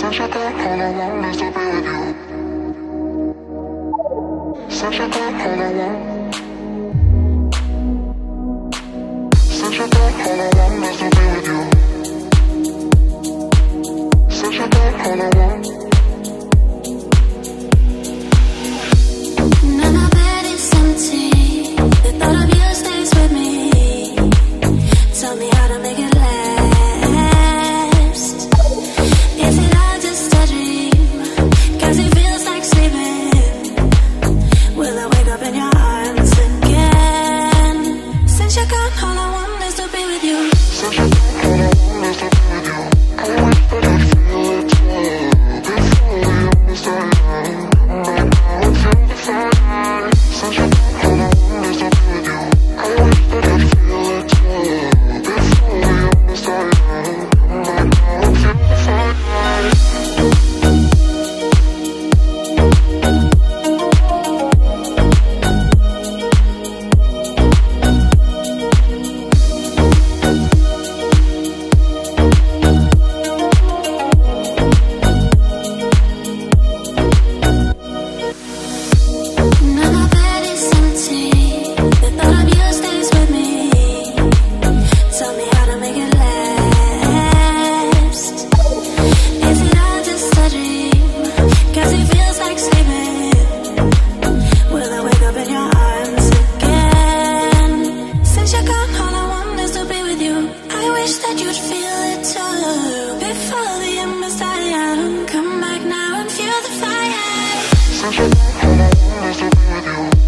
Since you got all I want is to be with you. Since you got all I want. Since you got all I want is to be with you. Since you got all I want. Now my bed is empty. The thought of you stays with me. Tell me how to make it last. Is it all just a dream? 'Cause it feels like sleeping. Will I wake up in your arms again? Since you're gone, all I want is to be with you. Since you got all I want is to be with you. I wish that I'd feel it too. Before we understand. Right now I feel the fire. Since you got all I want is to be with you. I wish that I'd feel it too. Before we understand. Right now I feel the fire. Now my bed is empty. The thought of you stays with me. Tell me how to make it last. Is it all just a dream? 'Cause it feels like sleeping. Will I wake up in your arms again? Since you're gone, all I want is to be with you. I wish that you'd feel it too. Before the embers die out, come back now and feel the fire. Since you got all I want is to be with you.